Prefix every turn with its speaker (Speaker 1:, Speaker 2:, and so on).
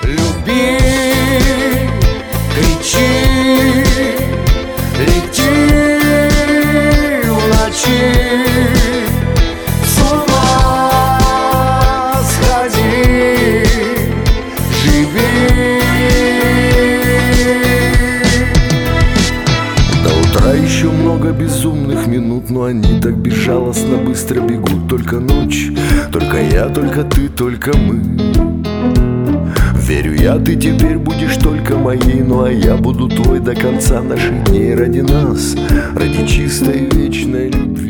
Speaker 1: Люби, кричи, лети в ночи, с ума сходи, живи. До утра еще много безумных минут, но они так безжалостно быстро бегут. Только ночь, только я, только ты, только мы. Верю я, ты теперь будешь только моей, ну а я буду твой до конца наших дней. Ради нас, ради чистой вечной любви.